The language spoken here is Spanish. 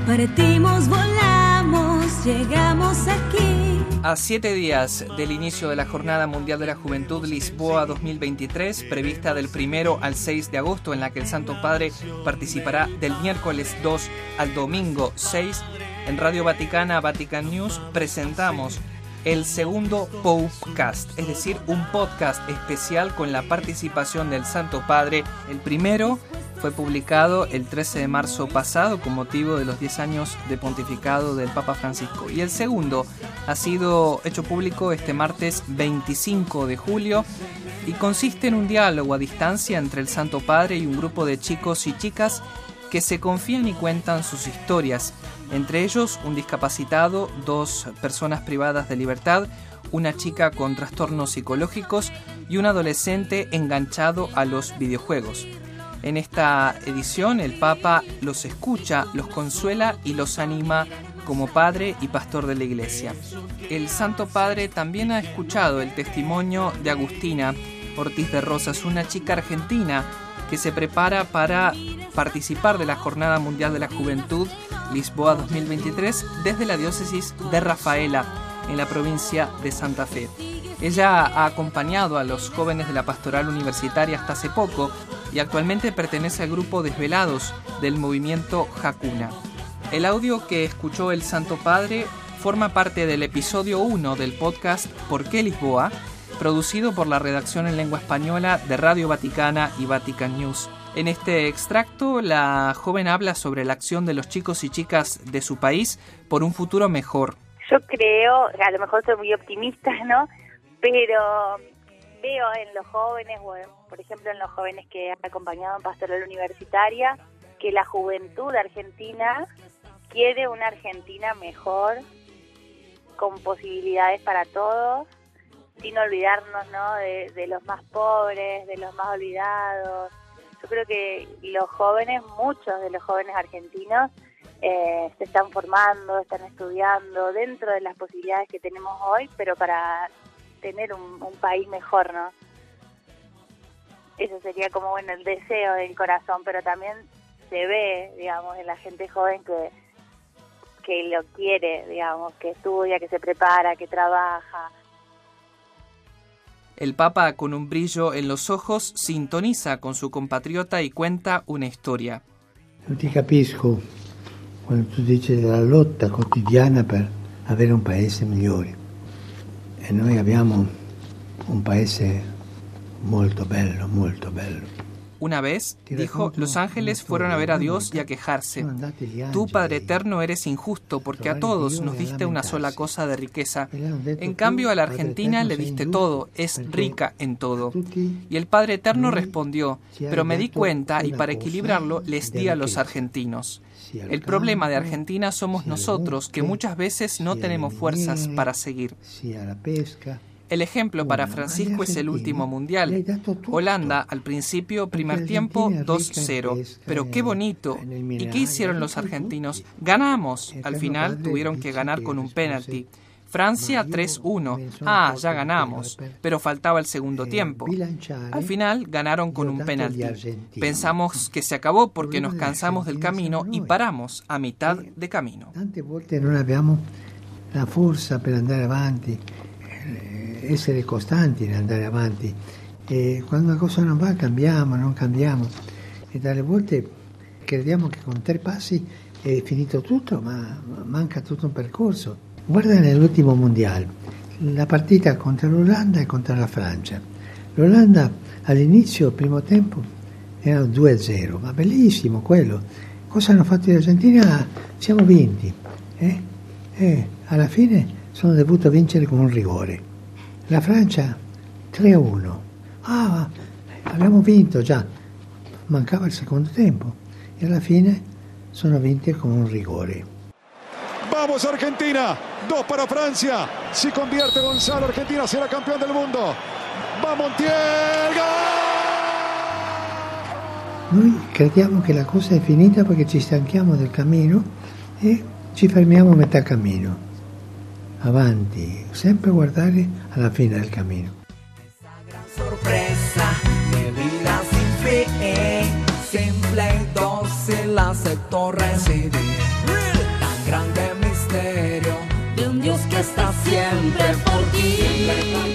Partimos, volamos, llegamos aquí. A 7 días del inicio de la Jornada Mundial de la Juventud Lisboa 2023, prevista del 1 al 6 de agosto, en la que el Santo Padre participará del miércoles 2 al domingo 6, en Radio Vaticana, Vatican News, presentamos el segundo Popecast, es decir, un podcast especial con la participación del Santo Padre. El primero fue publicado el 13 de marzo pasado con motivo de los 10 años de pontificado del Papa Francisco, y el segundo ha sido hecho público este martes 25 de julio y consiste en un diálogo a distancia entre el Santo Padre y un grupo de chicos y chicas que se confían y cuentan sus historias, entre ellos un discapacitado, 2 personas privadas de libertad, una chica con trastornos psicológicos y un adolescente enganchado a los videojuegos. En esta edición el Papa los escucha, los consuela y los anima como padre y pastor de la Iglesia. El Santo Padre también ha escuchado el testimonio de Agustina Ortiz de Rosas, una chica argentina que se prepara para participar de la Jornada Mundial de la Juventud Lisboa 2023 desde la diócesis de Rafaela, en la provincia de Santa Fe. Ella ha acompañado a los jóvenes de la pastoral universitaria hasta hace poco y actualmente pertenece al grupo Desvelados del movimiento Hakuna. El audio que escuchó el Santo Padre forma parte del episodio 1 del podcast ¿Por qué Lisboa?, producido por la redacción en lengua española de Radio Vaticana y Vatican News. En este extracto, la joven habla sobre la acción de los chicos y chicas de su país por un futuro mejor. Yo creo, a lo mejor soy muy optimista, ¿no? Pero veo en los jóvenes, por ejemplo en los jóvenes que han acompañado en pastoral universitaria, que la juventud argentina quiere una Argentina mejor, con posibilidades para todos, sin olvidarnos, ¿no?, de los más pobres, de los más olvidados. Yo creo que los jóvenes, muchos de los jóvenes argentinos, se están formando, están estudiando dentro de las posibilidades que tenemos hoy, pero para tener un país mejor, ¿no? Eso sería como, bueno, el deseo del corazón, pero también se ve, digamos, en la gente joven que lo quiere, digamos, que estudia, que se prepara, que trabaja. El Papa, con un brillo en los ojos, sintoniza con su compatriota y cuenta una historia. Non ti capisco quando tu dici della lotta quotidiana per avere un paese migliore. E noi abbiamo un paese molto bello, molto bello. Una vez, dijo, los ángeles fueron a ver a Dios y a quejarse. Tú, Padre Eterno, eres injusto porque a todos nos diste una sola cosa de riqueza. En cambio, a la Argentina le diste todo, es rica en todo. Y el Padre Eterno respondió, pero me di cuenta y para equilibrarlo les di a los argentinos. El problema de Argentina somos nosotros, que muchas veces no tenemos fuerzas para seguir. El ejemplo para Francisco es el último mundial. Holanda, al principio, primer tiempo, 2-0. Pero qué bonito. ¿Y qué hicieron los argentinos? Ganamos. Al final tuvieron que ganar con un penalti. Francia 3-1. Ya ganamos. Pero faltaba el segundo tiempo. Al final ganaron con un penalti. Pensamos que se acabó porque nos cansamos del camino y paramos a mitad de camino. Tante volte non abbiamo la forza per andare avanti. Essere costanti nell'andare avanti, e quando una cosa non va non cambiamo, e dalle volte crediamo che con 3 passi è finito tutto, ma manca tutto un percorso. Guarda nell'ultimo mondiale, la partita contro l'Olanda e contro la Francia. L'Olanda all'inizio, il primo tempo, era 2-0, ma bellissimo quello. Cosa hanno fatto gli argentini? Siamo vinti. Alla fine sono dovuto vincere con un rigore. La Francia 3-1. Abbiamo vinto già. Mancava il secondo tempo e alla fine sono vinti con un rigore. Vamos Argentina, 2 para Francia. Si convierte Gonzalo, Argentina será campeón del mundo. Va Montiel, gol! Noi crediamo che la cosa è finita perché ci stanchiamo del cammino e ci fermiamo a metà cammino. Avanti, sempre guardare alla fine del cammino. Esa gran sorpresa de vida sin fin, simple dosis la acepto recibir. grande misterio de un Dios que está siempre por ti.